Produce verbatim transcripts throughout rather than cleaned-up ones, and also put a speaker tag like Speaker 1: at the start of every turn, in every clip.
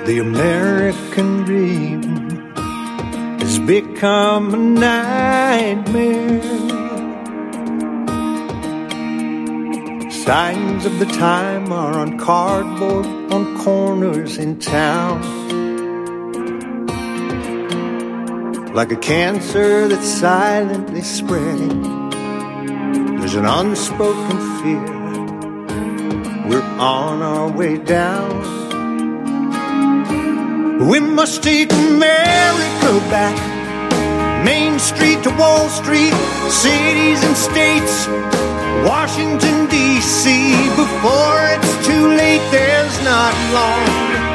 Speaker 1: The American dream has become a nightmare. Signs of the time are on cardboard on corners in town. Like a cancer that's silently spreading, there's an unspoken fear. We're on our way down. We must take America back. Main Street to Wall Street, cities and states, Washington, D C Before it's too late, there's not long.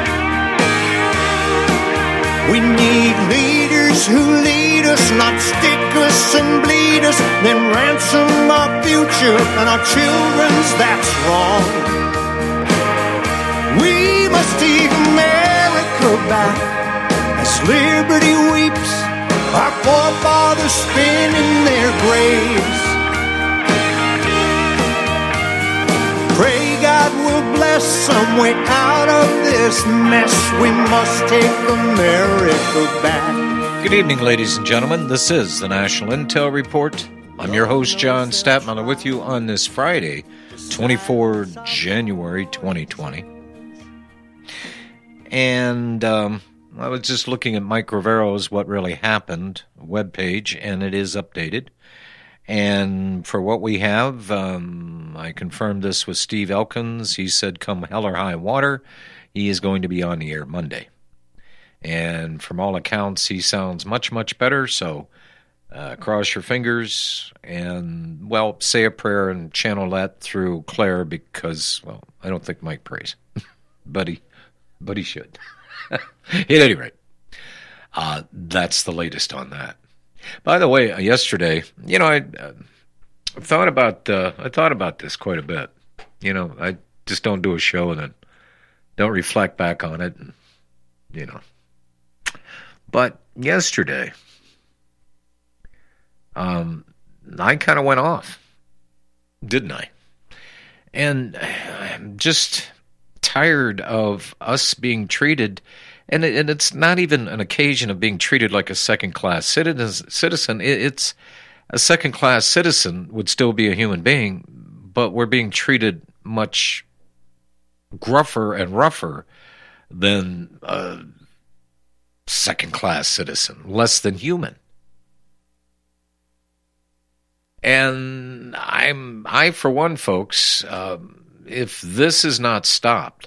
Speaker 1: We need leaders who lead us, not stick us and bleed us, then ransom our future and our children's, that's wrong. We must take America back as liberty weeps, our forefathers spin in their graves. Pray God will bless some way out of this mess. We must take America back.
Speaker 2: Good evening, ladies and gentlemen. This is the National Intel Report. I'm your host, John Statmiller, with you on this Friday, twenty-fourth of January, twenty twenty. And um, I was just looking at Mike Rivero's What Really Happened webpage, and it is updated. And for what we have, um, I confirmed this with Steve Elkins. He said, come hell or high water, he is going to be on the air Monday. And from all accounts, he sounds much, much better. So uh, cross your fingers and, well, say a prayer and channel that through Claire because, well, I don't think Mike prays. but, he, but he should. At any rate, uh, that's the latest on that. By the way, yesterday, you know, I uh, thought about uh, I thought about this quite a bit. You know, I just don't do a show and then don't reflect back on it, and, you know. But yesterday, um, I kind of went off, didn't I? And I'm just tired of us being treated. And, it, and it's not even an occasion of being treated like a second-class citizen. It's a second-class citizen would still be a human being, but we're being treated much gruffer and rougher than a second-class citizen, less than human. And I'm, I, for one, folks, um, if this is not stopped,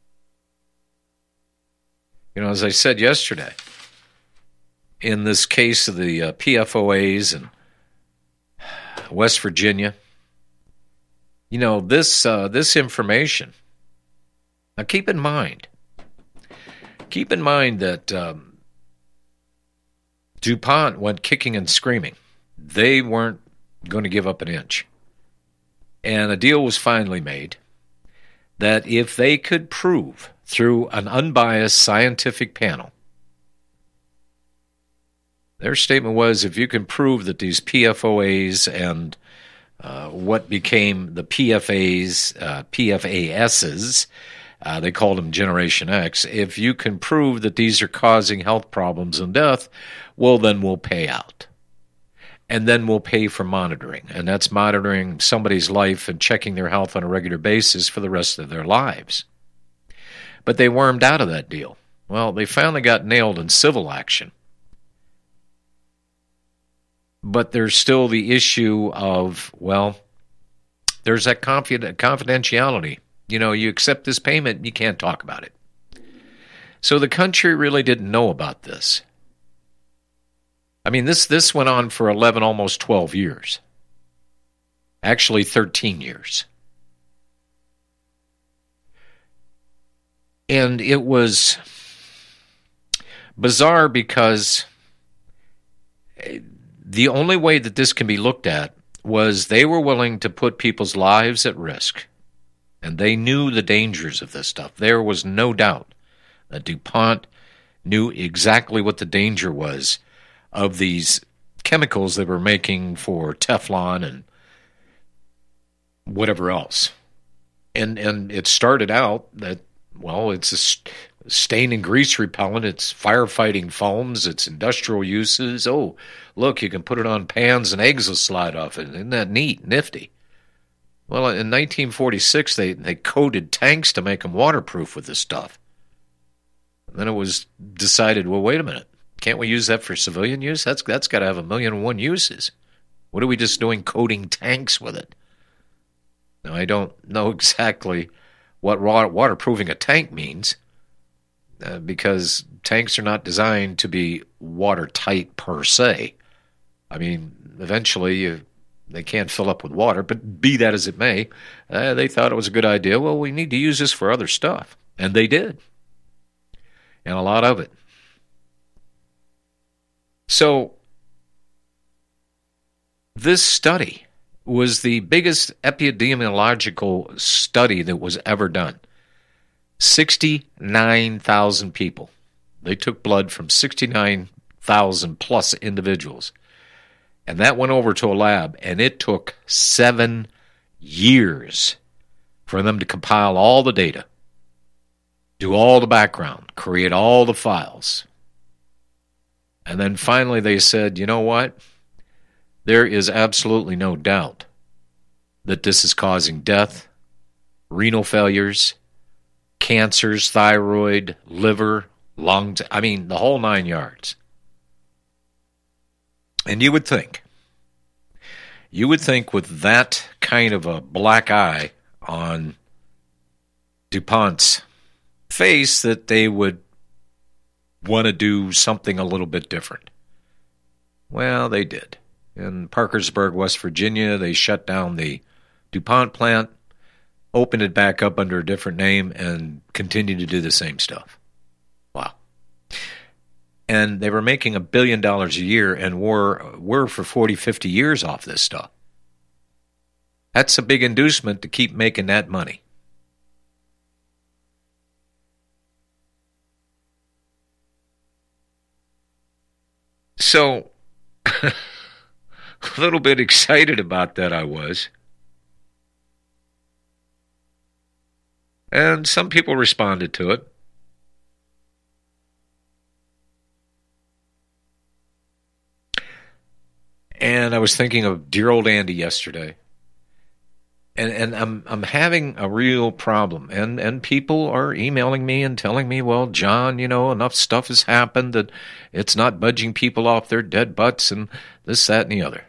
Speaker 2: you know, as I said yesterday, in this case of the uh, P F O As in West Virginia, you know, this uh, this information, now keep in mind, keep in mind that um, DuPont went kicking and screaming. They weren't going to give up an inch. And a deal was finally made that if they could prove through an unbiased scientific panel, their statement was, if you can prove that these P F O As and uh, what became the P F As, uh, P F A Ss, uh, they called them Generation X, if you can prove that these are causing health problems and death, well, then we'll pay out. And then we'll pay for monitoring. And that's monitoring somebody's life and checking their health on a regular basis for the rest of their lives. But they wormed out of that deal. Well, they finally got nailed in civil action. But there's still the issue of, well, there's that confidentiality. You know, you accept this payment, you can't talk about it. So the country really didn't know about this. I mean, this, this went on for eleven, almost twelve years. Actually, thirteen years. And it was bizarre because the only way that this can be looked at was they were willing to put people's lives at risk. And they knew the dangers of this stuff. There was no doubt that DuPont knew exactly what the danger was of these chemicals they were making for Teflon and whatever else. And and it started out that, well, it's a, stain and grease repellent. It's firefighting foams. It's industrial uses. Oh, look, you can put it on pans and eggs will slide off it. Isn't that neat, nifty? Well, in nineteen forty-six, they, they coated tanks to make them waterproof with this stuff. And then it was decided, well, wait a minute. Can't we use that for civilian use? That's That's got to have a million and one uses. What are we just doing coating tanks with it? Now, I don't know exactly what waterproofing a tank means, uh, because tanks are not designed to be watertight per se. I mean, eventually you, they can't fill up with water, but be that as it may, uh, they thought it was a good idea. Well, we need to use this for other stuff. And they did. And a lot of it. So, this study was the biggest epidemiological study that was ever done. sixty-nine thousand people. They took blood from sixty-nine thousand plus individuals. And that went over to a lab, and it took seven years for them to compile all the data, do all the background, create all the files. And then finally they said, you know what? There is absolutely no doubt that this is causing death, renal failures, cancers, thyroid, liver, lungs, I mean, the whole nine yards. And you would think, you would think with that kind of a black eye on DuPont's face that they would want to do something a little bit different. Well, they did. In Parkersburg, West Virginia, they shut down the DuPont plant, opened it back up under a different name, and continued to do the same stuff. Wow. And they were making a billion dollars a year and were, were for forty, fifty years off this stuff. That's a big inducement to keep making that money. So, a little bit excited about that I was. And some people responded to it. And I was thinking of dear old Andy yesterday. And and I'm I'm having a real problem. And and people are emailing me and telling me, well, John, you know, enough stuff has happened that it's not budging people off their dead butts and this, that, and the other.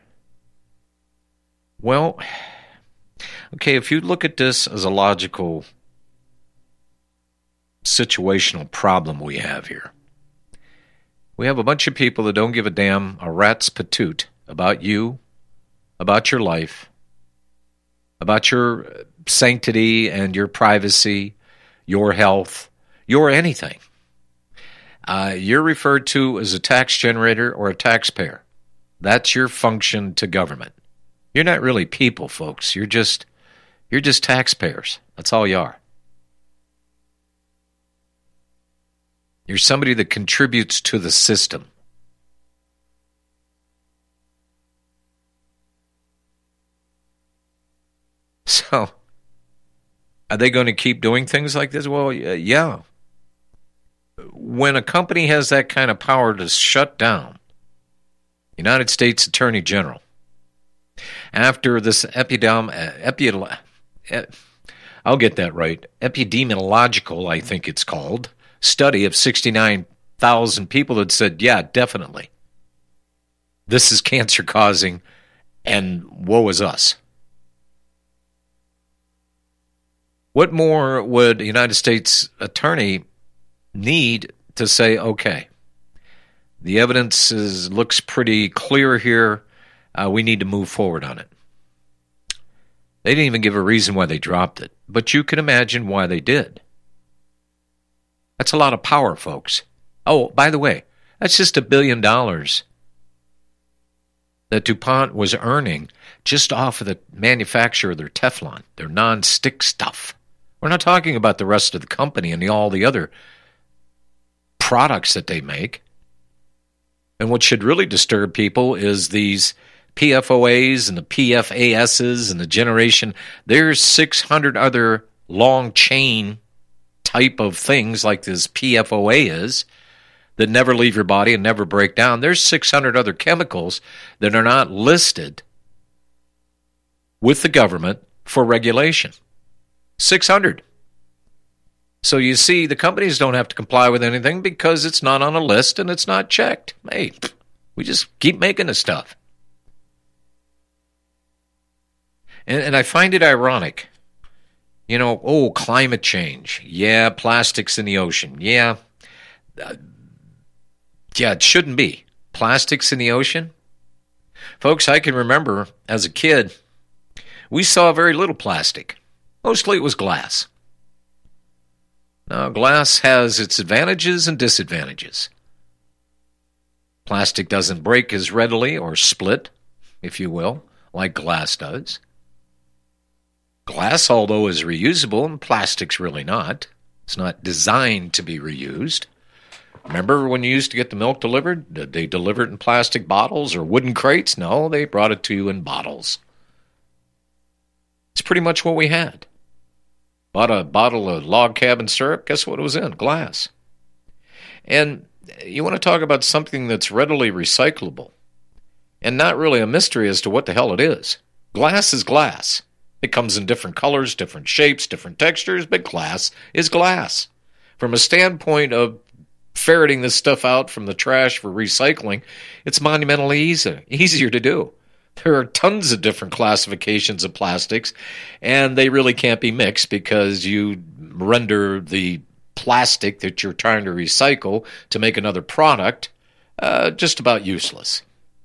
Speaker 2: Well, okay, if you look at this as a logical situational problem we have here. We have a bunch of people that don't give a damn a rat's patoot about you, about your life, about your sanctity and your privacy, your health, your anything. Uh, you're referred to as a tax generator or a taxpayer. That's your function to government. You're not really people, folks. You're just you're just taxpayers. That's all you are. You're somebody that contributes to the system. So, are they going to keep doing things like this? Well, yeah. When a company has that kind of power to shut down, United States Attorney General, after this epidem, epidem, I'll get that right, epidemiological, I think it's called, study of sixty-nine thousand people that said, yeah, definitely, this is cancer causing, and woe is us. What more would a United States attorney need to say, okay, the evidence is, looks pretty clear here, uh, we need to move forward on it? They didn't even give a reason why they dropped it, but you can imagine why they did. That's a lot of power, folks. Oh, by the way, that's just a billion dollars that DuPont was earning just off of the manufacture of their Teflon, their non-stick stuff. We're not talking about the rest of the company and the, all the other products that they make. And what should really disturb people is these P F O As and the P F A Ss and the generation. There's six hundred other long chain type of things like this P F O A is, that never leave your body and never break down, there's six hundred other chemicals that are not listed with the government for regulation. six hundred. So you see, the companies don't have to comply with anything because it's not on a list and it's not checked. Hey, we just keep making the stuff. And, and I find it ironic. You know, oh, climate change. Yeah, plastics in the ocean. Yeah. Uh, yeah, it shouldn't be. Plastics in the ocean? Folks, I can remember as a kid, we saw very little plastic. Mostly it was glass. Now, glass has its advantages and disadvantages. Plastic doesn't break as readily or split, if you will, like glass does. Glass, although, is reusable, and plastic's really not. It's not designed to be reused. Remember when you used to get the milk delivered? Did they deliver it in plastic bottles or wooden crates? No, they brought it to you in bottles. It's pretty much what we had. Bought a bottle of log cabin syrup. Guess what it was in? Glass. And you want to talk about something that's readily recyclable and not really a mystery as to what the hell it is. Glass is glass. It comes in different colors, different shapes, different textures, but glass is glass. From a standpoint of ferreting this stuff out from the trash for recycling, it's monumentally easy, easier to do. There are tons of different classifications of plastics, and they really can't be mixed because you render the plastic that you're trying to recycle to make another product uh, just about useless.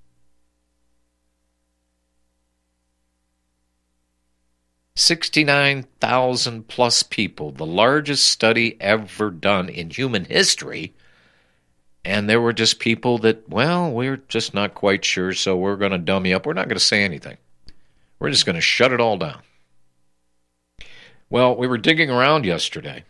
Speaker 2: sixty-nine thousand plus people, the largest study ever done in human history. And there were just people that, well, we're just not quite sure, so we're going to dummy up. We're not going to say anything. We're just going to shut it all down. Well, we were digging around yesterday,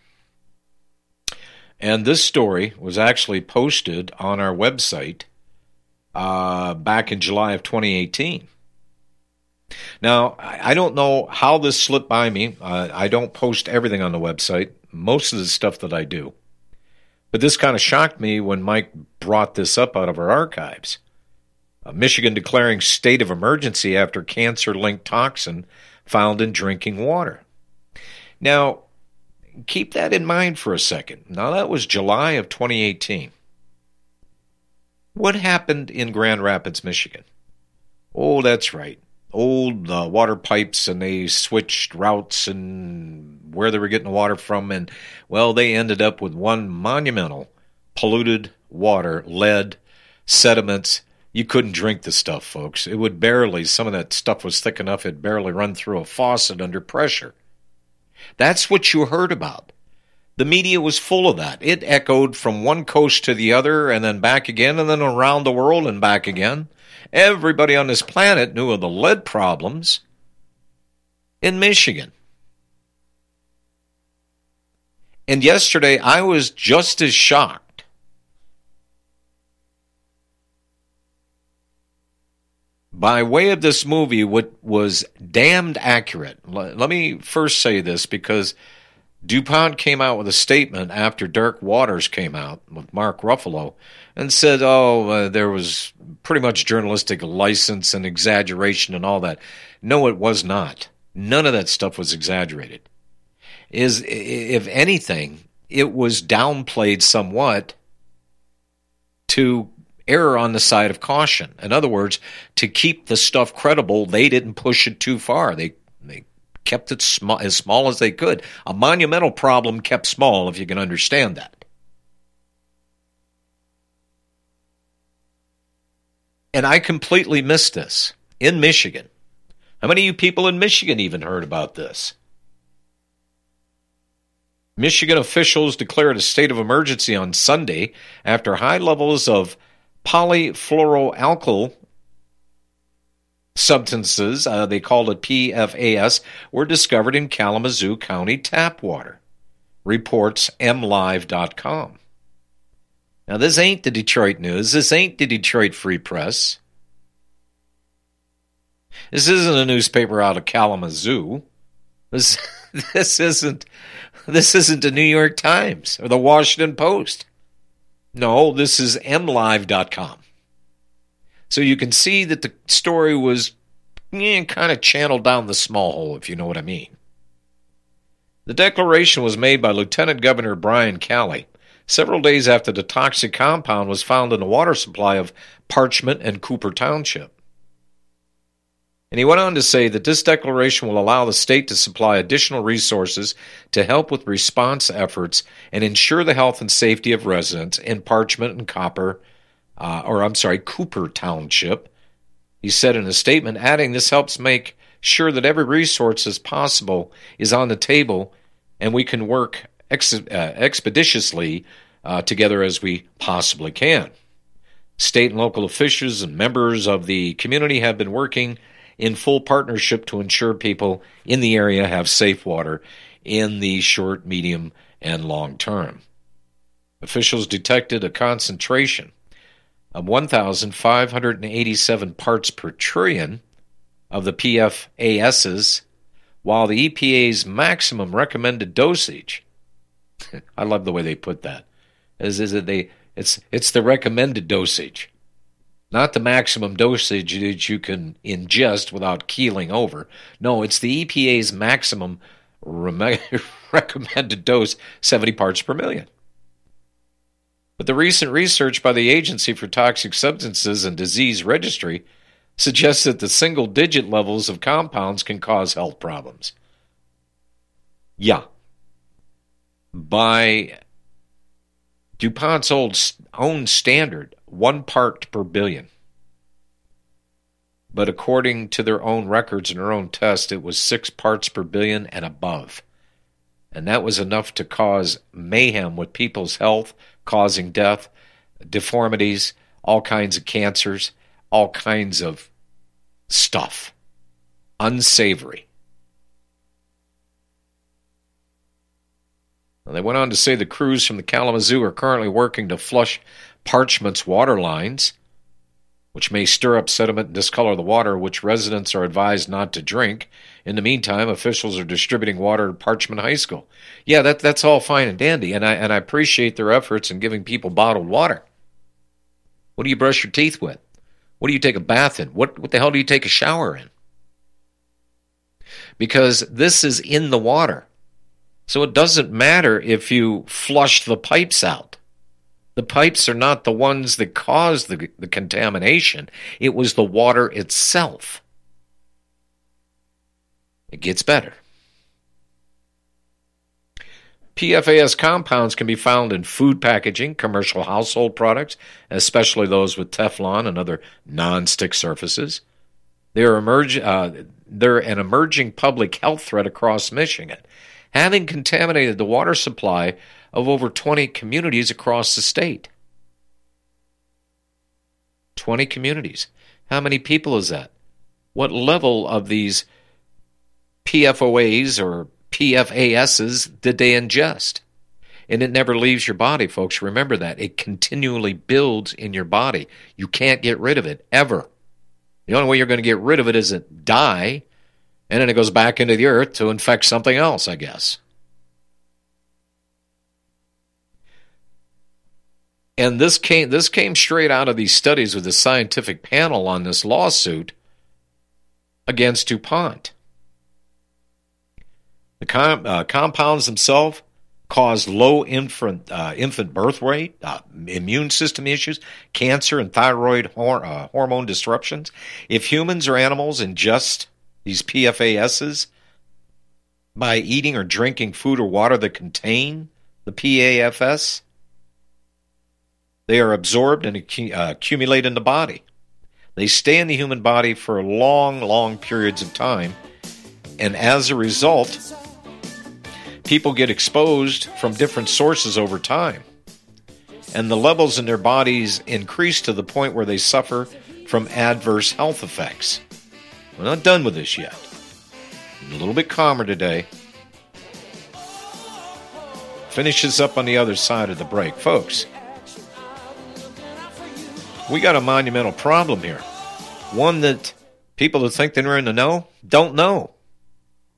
Speaker 2: and this story was actually posted on our website uh, back in July of twenty eighteen. Now, I don't know how this slipped by me. Uh, I don't post everything on the website, most of the stuff that I do. But this kind of shocked me when Mike brought this up out of our archives. Uh, Michigan declaring state of emergency after cancer-linked toxin found in drinking water. Now, keep that in mind for a second. Now, that was July of twenty eighteen. What happened in Grand Rapids, Michigan? Oh, that's right. Old uh, water pipes, and they switched routes and where they were getting the water from, and, well, they ended up with one monumental polluted water, lead, sediments. You couldn't drink the stuff, folks. It would barely, some of that stuff was thick enough it'd barely run through a faucet under pressure. That's what you heard about. The media was full of that. It echoed from one coast to the other and then back again and then around the world and back again. Everybody on this planet knew of the lead problems in Michigan. And yesterday, I was just as shocked. By way of this movie, what was damned accurate. Let me first say this, because DuPont came out with a statement after Dark Waters came out with Mark Ruffalo and said, oh, uh, there was pretty much journalistic license and exaggeration and all that. No, it was not. None of that stuff was exaggerated. Is, if anything, it was downplayed somewhat to err on the side of caution. In other words, to keep the stuff credible, they didn't push it too far. They they kept it sm- as small as they could. A monumental problem kept small, if you can understand that. And I completely missed this in Michigan. How many of you people in Michigan even heard about this? Michigan officials declared a state of emergency on Sunday after high levels of polyfluoroalkyl substances, uh, they called it P F A S, were discovered in Kalamazoo County tap water, reports M Live dot com. Now, this ain't the Detroit News. This ain't the Detroit Free Press. This isn't a newspaper out of Kalamazoo. This, this isn't this isn't the New York Times or the Washington Post. No, this is M Live dot com. So you can see that the story was eh, kind of channeled down the small hole, if you know what I mean. The declaration was made by Lieutenant Governor Brian Calley several days after the toxic compound was found in the water supply of Parchment and Cooper Township. And he went on to say that this declaration will allow the state to supply additional resources to help with response efforts and ensure the health and safety of residents in Parchment and Copper, uh, or I'm sorry, Cooper Township. He said in a statement, adding, this helps make sure that every resource as possible is on the table and we can work ex- uh, expeditiously uh, together as we possibly can. State and local officials and members of the community have been working in full partnership to ensure people in the area have safe water in the short, medium, and long term. Officials detected a concentration of one thousand five hundred eighty-seven parts per trillion of the P F A Ss, while the E P A's maximum recommended dosage, I love the way they put that, is, is that they it's it's the recommended dosage. Not the maximum dosage that you can ingest without keeling over. No, it's the E P A's maximum re- recommended dose, seventy parts per million. But the recent research by the Agency for Toxic Substances and Disease Registry suggests that the single-digit levels of compounds can cause health problems. Yeah. By DuPont's old, own standard, one part per billion. But according to their own records and their own test, it was six parts per billion and above. And that was enough to cause mayhem with people's health, causing death, deformities, all kinds of cancers, all kinds of stuff. Unsavory. They went on to say the crews from the Kalamazoo are currently working to flush Parchment's water lines, which may stir up sediment and discolor the water, which residents are advised not to drink. In the meantime, officials are distributing water at Parchment High School. Yeah, that that's all fine and dandy, and I and I appreciate their efforts in giving people bottled water. What do you brush your teeth with? What do you take a bath in? What what the hell do you take a shower in? Because this is in the water. So it doesn't matter if you flush the pipes out. The pipes are not the ones that caused the, the contamination. It was the water itself. It gets better. P F A S compounds can be found in food packaging, commercial household products, especially those with Teflon and other non-stick surfaces. They're, emerge, uh, they're an emerging public health threat across Michigan, having contaminated the water supply of over twenty communities across the state. twenty communities. How many people is that? What level of these P F O As or P F A Ss did they ingest? And it never leaves your body, folks. Remember that. It continually builds in your body. You can't get rid of it, ever. The only way you're going to get rid of it is it die, and then it goes back into the earth to infect something else, I guess. And this came this came straight out of these studies with the scientific panel on this lawsuit against DuPont. The com, uh, compounds themselves cause low infant uh, infant birth rate, uh, immune system issues, cancer, and thyroid hor- uh, hormone disruptions. If humans or animals ingest these P F A Ss by eating or drinking food or water that contain the P A F S, they are absorbed and accu- uh, accumulate in the body. They stay in the human body for long, long periods of time, and as a result, people get exposed from different sources over time, and the levels in their bodies increase to the point where they suffer from adverse health effects. We're not done with this yet. I'm a little bit calmer today. Finish this up on the other side of the break. Folks, we got a monumental problem here. One that people who think they're in the know don't know.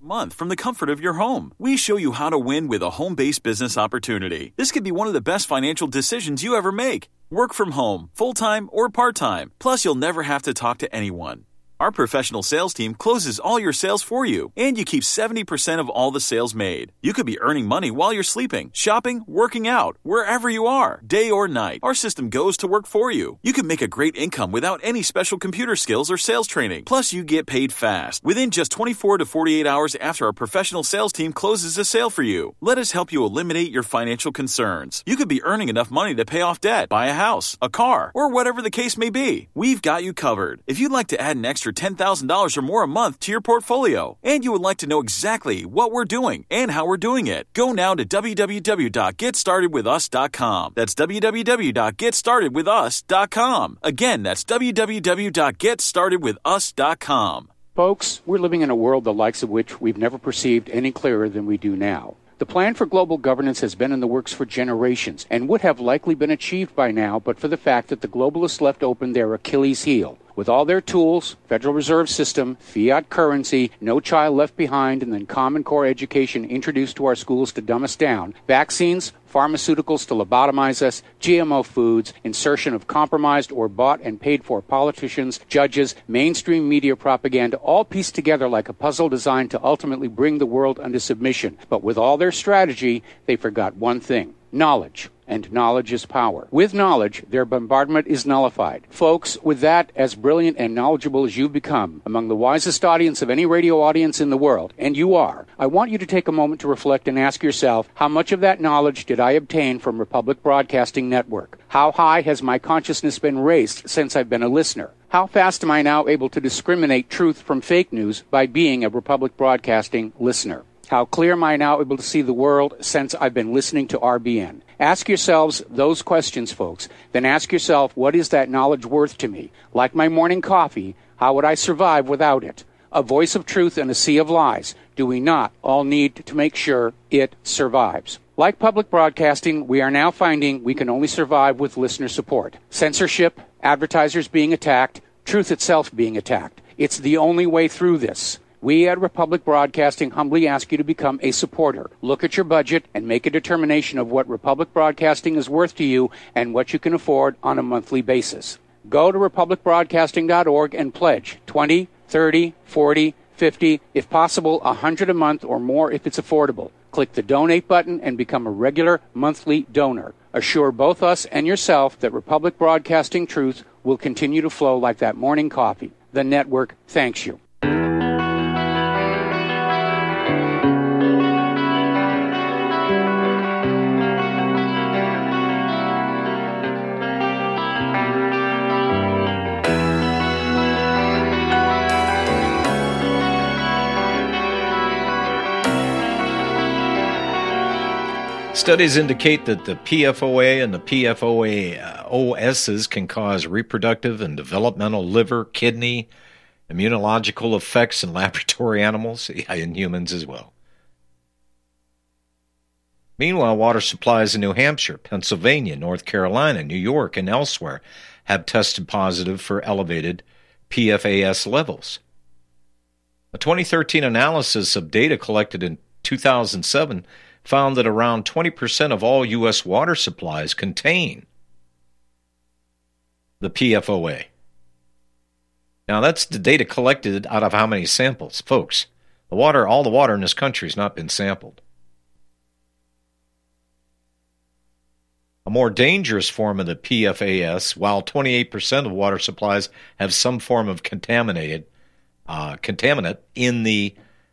Speaker 3: month from the comfort of your home. We show you how to win with a home-based business opportunity. This could be one of the best financial decisions you ever make. Work from home, full-time or part-time. Plus, you'll never have to talk to anyone. Our professional sales team closes all your sales for you, and you keep seventy percent of all the sales made. You could be earning money while you're sleeping, shopping, working out, wherever you are, day or night. Our system goes to work for you. You can make a great income without any special computer skills or sales training. Plus, you get paid fast, within just twenty-four to forty-eight hours after our professional sales team closes a sale for you. Let us help you eliminate your financial concerns. You could be earning enough money to pay off debt, buy a house, a car, or whatever the case may be. We've got you covered. If you'd like to add an extra ten thousand dollars or more a month to your portfolio, and you would like to know exactly what we're doing and how we're doing it, go now to w w w dot get started with us dot com. That's w w w dot get started with us dot com. Again, that's w w w dot get started with us dot com.
Speaker 4: Folks, we're living in a world the likes of which we've never perceived any clearer than we do now. The plan for global governance has been in the works for generations and would have likely been achieved by now but for the fact that the globalists left open their Achilles heel. With all their tools, Federal Reserve System, fiat currency, no child left behind, and then Common Core education introduced to our schools to dumb us down, vaccines, pharmaceuticals to lobotomize us, G M O foods, insertion of compromised or bought and paid for politicians, judges, mainstream media propaganda, all pieced together like a puzzle designed to ultimately bring the world under submission. But with all their strategy, they forgot one thing: knowledge. And knowledge is power. With knowledge, their bombardment is nullified. Folks, with that, as brilliant and knowledgeable as you've become, among the wisest audience of any radio audience in the world, and you are, I want you to take a moment to reflect and ask yourself, how much of that knowledge did I obtain from Republic Broadcasting Network? How high has my consciousness been raised since I've been a listener? How fast am I now able to discriminate truth from fake news by being a Republic Broadcasting listener? How clear am I now able to see the world since I've been listening to R B N? Ask yourselves those questions, folks. Then ask yourself, what is that knowledge worth to me? Like my morning coffee, how would I survive without it? A voice of truth in a sea of lies. Do we not all need to make sure it survives? Like public broadcasting, we are now finding we can only survive with listener support. Censorship, advertisers being attacked, truth itself being attacked. It's the only way through this. We at Republic Broadcasting humbly ask you to become a supporter. Look at your budget and make a determination of what Republic Broadcasting is worth to you and what you can afford on a monthly basis. Go to republic broadcasting dot org and pledge twenty, thirty, forty, fifty, if possible one hundred a month or more if it's affordable. Click the donate button and become a regular monthly donor. Assure both us and yourself that Republic Broadcasting truth will continue to flow like that morning coffee. The network thanks you.
Speaker 2: Studies indicate that the P F O A and the P F O A uh, O Ss can cause reproductive and developmental liver, kidney, immunological effects in laboratory animals, yeah, in humans as well. Meanwhile, water supplies in New Hampshire, Pennsylvania, North Carolina, New York, and elsewhere have tested positive for elevated P F A S levels. A twenty thirteen analysis of data collected in two thousand seven found that around twenty percent of all U S water supplies contain the P F O A. Now, that's the data collected out of how many samples? Folks, the water, all the water in this country has not been sampled. A more dangerous form of the P F A S, while twenty-eight percent of water supplies have some form of contaminated uh, contaminant in the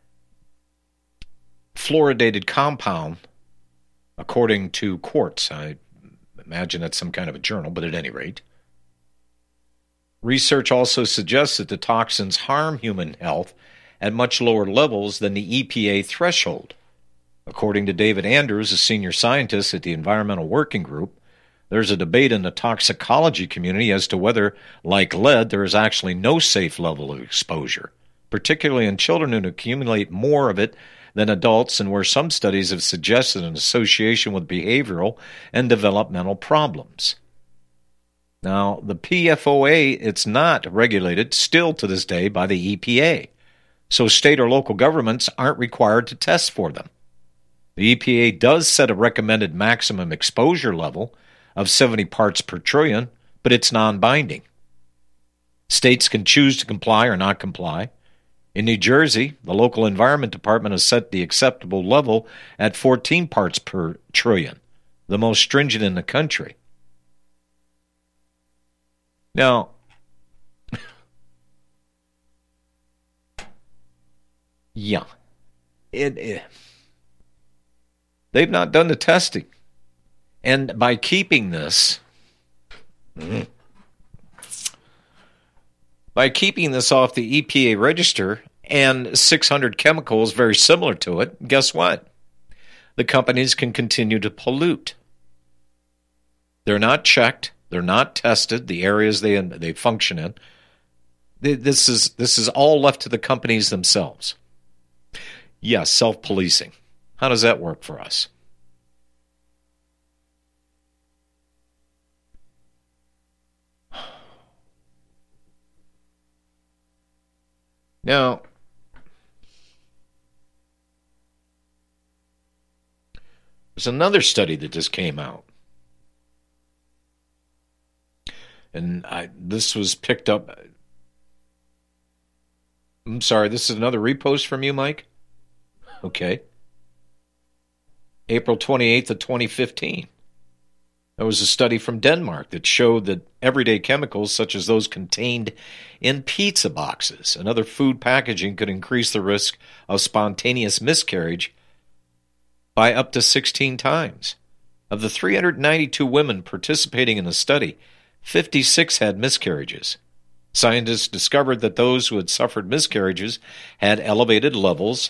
Speaker 2: fluoridated compound, according to Quartz. I imagine that's some kind of a journal, but at any rate. Research also suggests that the toxins harm human health at much lower levels than the E P A threshold. According to David Andrews, a senior scientist at the Environmental Working Group, there's a debate in the toxicology community as to whether, like lead, there is actually no safe level of exposure, particularly in children who accumulate more of it than adults, and where some studies have suggested an association with behavioral and developmental problems. Now, the P F O A, it's not regulated still to this day by the E P A. so state or local governments aren't required to test for them. The E P A does set a recommended maximum exposure level of seventy parts per trillion, but it's non-binding. States can choose to comply or not comply. In New Jersey, the local environment department has set the acceptable level at fourteen parts per trillion, the most stringent in the country. Now, yeah, it, it, they've not done the testing. And by keeping this, by keeping this off the E P A register and six hundred chemicals very similar to it, guess what? The companies can continue to pollute. They're not checked. They're not tested, the areas they they function in. This is, this is all left to the companies themselves. Yes, self-policing. How does that work for us? Now, there's another study that just came out. And I, this was picked up. I'm sorry, this is another repost from you, Mike? Okay. April twenty-eighth of twenty fifteen. There was a study from Denmark that showed that everyday chemicals, such as those contained in pizza boxes and other food packaging, could increase the risk of spontaneous miscarriage by up to sixteen times. Of the three hundred ninety-two women participating in the study, fifty-six had miscarriages. Scientists discovered that those who had suffered miscarriages had elevated levels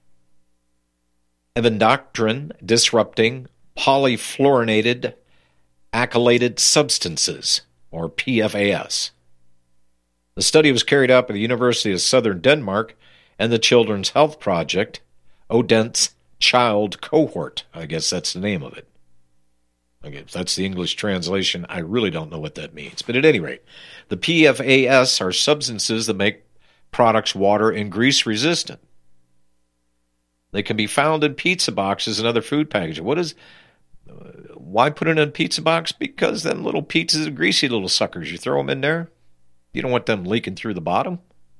Speaker 2: of endocrine-disrupting polyfluorinated alkylated substances, or P F A S. The study was carried out by the University of Southern Denmark and the Children's Health Project, Odense Child Cohort. I guess that's the name of it. I guess that's the English translation. I really don't know what that means. But at any rate, the P F A S are substances that make products water and grease resistant. They can be found in pizza boxes and other food packaging. What is... Why put it in a pizza box? Because them little pizzas are greasy little suckers. You throw them in there. You don't want them leaking through the bottom.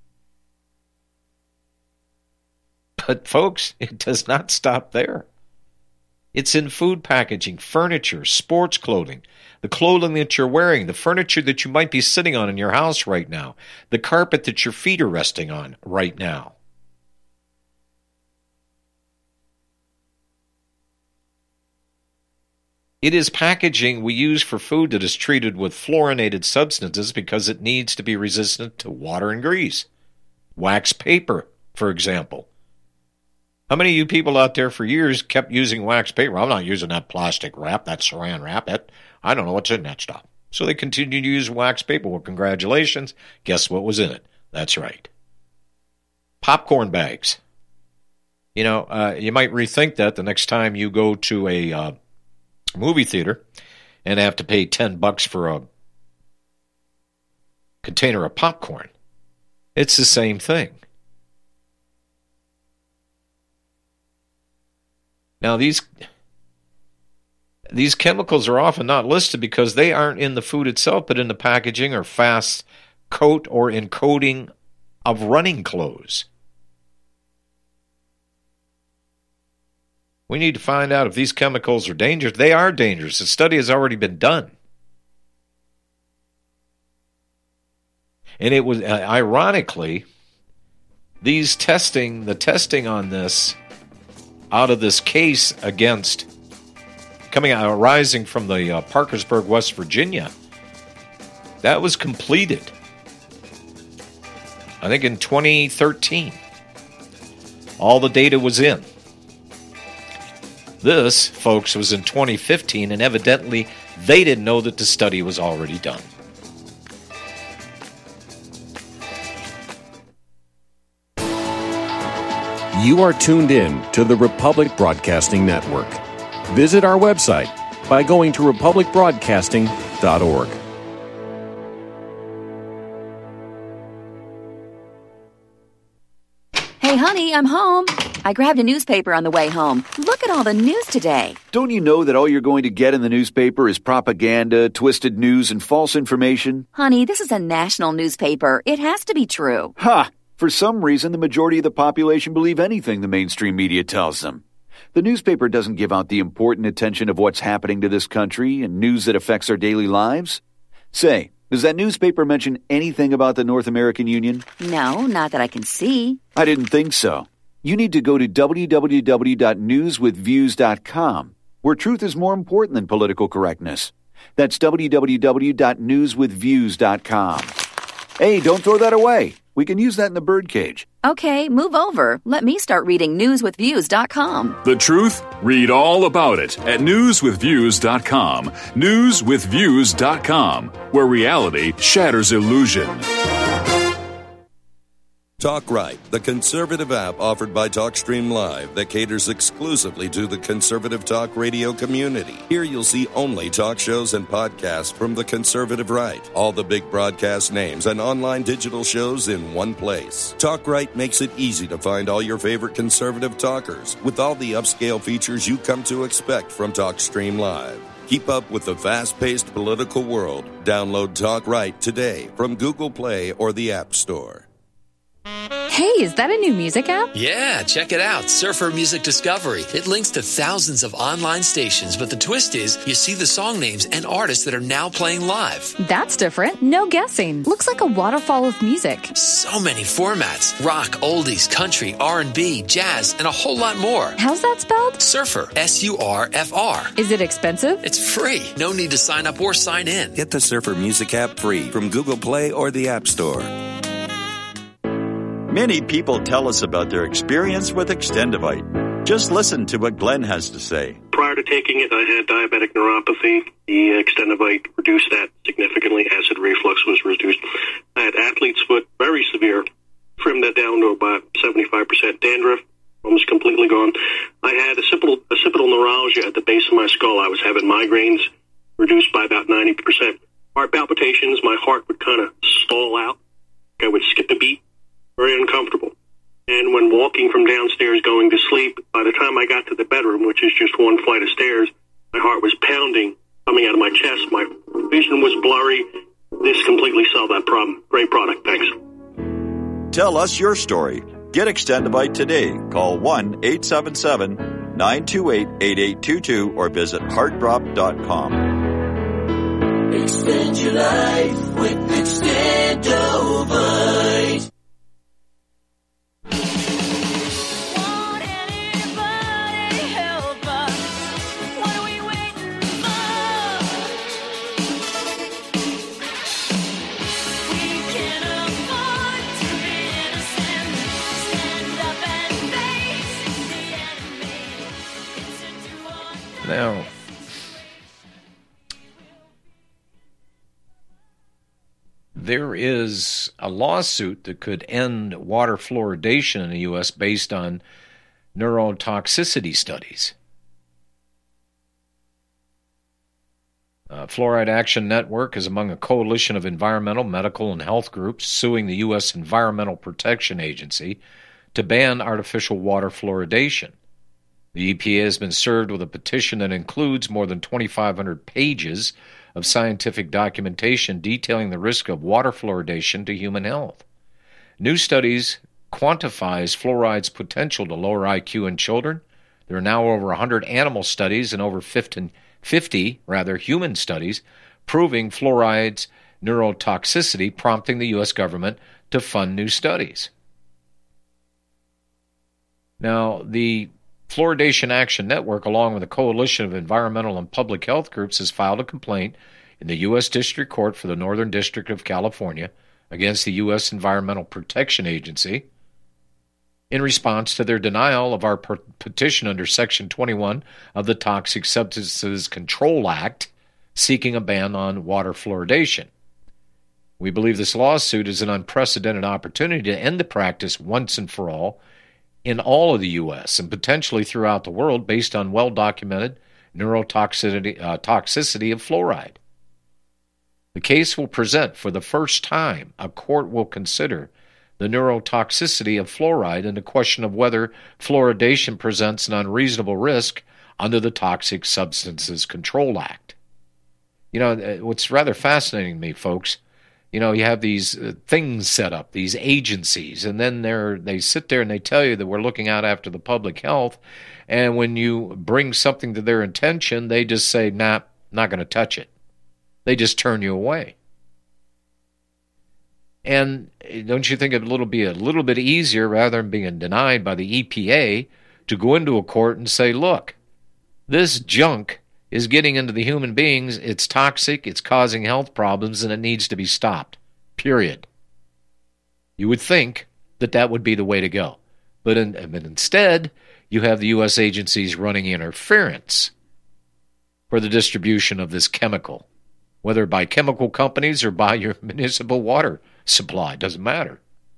Speaker 2: But folks, it does not stop there. It's in food packaging, furniture, sports clothing, the clothing that you're wearing, the furniture that you might be sitting on in your house right now, the carpet that your feet are resting on right now. It is packaging we use for food that is treated with fluorinated substances because it needs to be resistant to water and grease. Wax paper, for example. How many of you people out there for years kept using wax paper? I'm not using that plastic wrap, that saran wrap. That, I don't know what's in that stuff. So they continue to use wax paper. Well, congratulations. Guess what was in it? That's right. Popcorn bags. You know, uh, you might rethink that the next time you go to a... Uh, movie theater and have to pay ten bucks for a container of popcorn. It's the same thing. Now these these chemicals are often not listed because they aren't in the food itself, but in the packaging or fast coat or encoding of running clothes. We need to find out if these chemicals are dangerous. They are dangerous. The study has already been done. And it was, uh, ironically, these testing, the testing on this, out of this case against, coming out, arising from the uh, Parkersburg, West Virginia, that was completed, I think, in twenty thirteen. All the data was in. This, folks, was in twenty fifteen, and evidently they didn't know that the study was already done.
Speaker 5: You are tuned in to the Republic Broadcasting Network. Visit our website by going to republic broadcasting dot org.
Speaker 6: Hey, honey, I'm home. I grabbed a newspaper on the way home. Look at all the news today.
Speaker 7: Don't you know that all you're going to get in the newspaper is propaganda, twisted news, and false information?
Speaker 6: Honey, this is a national newspaper. It has to be true.
Speaker 7: Ha! For some reason, the majority of the population believe anything the mainstream media tells them. The newspaper doesn't give out the important attention of what's happening to this country and news that affects our daily lives. Say, does that newspaper mention anything about the North American Union?
Speaker 6: No, not that I can see.
Speaker 7: I didn't think so. You need to go to w w w dot news with views dot com, where truth is more important than political correctness. That's w w w dot news with views dot com. Hey, don't throw that away. We can use that in the birdcage.
Speaker 6: Okay, move over. Let me start reading news with views dot com.
Speaker 8: The truth? Read all about it at news with views dot com. news with views dot com, where reality shatters illusion.
Speaker 9: Talk Right, the conservative app offered by TalkStream Live that caters exclusively to the conservative talk radio community. Here you'll see only talk shows and podcasts from the conservative right. All the big broadcast names and online digital shows in one place. Talk Right makes it easy to find all your favorite conservative talkers with all the upscale features you come to expect from TalkStream Live. Keep up with the fast-paced political world. Download Talk Right today from Google Play or the App Store.
Speaker 10: Hey, is that a new music app?
Speaker 11: Yeah, check it out. Surfer Music Discovery. It links to thousands of online stations, but the twist is you see the song names and artists that are now playing live.
Speaker 10: That's different. No guessing. Looks like a waterfall of music.
Speaker 11: So many formats. Rock, oldies, country, R and B, jazz, and a whole lot more.
Speaker 10: How's that spelled?
Speaker 11: Surfer. S U R F R.
Speaker 10: Is it expensive?
Speaker 11: It's free. No need to sign up or sign in.
Speaker 9: Get the Surfer Music app free from Google Play or the App Store.
Speaker 12: Many people tell us about their experience with Extendivite. Just listen to what Glenn has to say.
Speaker 13: Prior to taking it, I had diabetic neuropathy. The Extendivite reduced that significantly. Acid reflux was reduced. I had athlete's foot, very severe. Trimmed that down to about seventy-five percent. Dandruff, almost completely gone. I had occipital, occipital neuralgia at the base of my skull. I was having migraines, reduced by about ninety percent. Heart palpitations, my heart would kind of stall out. I would skip a beat. Very uncomfortable. And when walking from downstairs going to sleep, by the time I got to the bedroom, which is just one flight of stairs, my heart was pounding, coming out of my chest. My vision was blurry. This completely solved that problem. Great product. Thanks.
Speaker 12: Tell us your story. Get Extendivite today. Call one eight seven seven, nine two eight, eight eight two two or visit heart drop dot com.
Speaker 14: Extend your life with Extendivite.
Speaker 2: Now, there is a lawsuit that could end water fluoridation in the U S based on neurotoxicity studies. Uh, Fluoride Action Network is among a coalition of environmental, medical, and health groups suing the U S Environmental Protection Agency to ban artificial water fluoridation. The E P A has been served with a petition that includes more than twenty-five hundred pages of scientific documentation detailing the risk of water fluoridation to human health. New studies quantifies fluoride's potential to lower I Q in children. There are now over one hundred animal studies and over fifty, fifty rather, human studies proving fluoride's neurotoxicity, prompting the U S government to fund new studies. Now, the Fluoridation Action Network, along with a coalition of environmental and public health groups, has filed a complaint in the U S District Court for the Northern District of California against the U S Environmental Protection Agency in response to their denial of our petition under Section twenty-one of the Toxic Substances Control Act, seeking a ban on water fluoridation. We believe this lawsuit is an unprecedented opportunity to end the practice once and for all in all of the U S and potentially throughout the world based on well-documented neurotoxicity uh, toxicity of fluoride. The case will present for the first time a court will consider the the neurotoxicity of fluoride and the question of whether fluoridation presents an unreasonable risk under the Toxic Substances Control Act. You know, what's rather fascinating to me, folks, you know, you have these uh, things set up, these agencies, and then they're, they sit there and they tell you that we're looking out after the public health, and when you bring something to their attention, they just say, nah, not going to touch it. They just turn you away. And don't you think it would be a little bit easier, rather than being denied by the E P A, to go into a court and say, look, this junk is getting into the human beings, it's toxic, it's causing health problems, and it needs to be stopped, period. You would think that that would be the way to go. But, in, but instead, you have the U S agencies running interference for the distribution of this chemical, whether by chemical companies or by your municipal water supply, doesn't matter.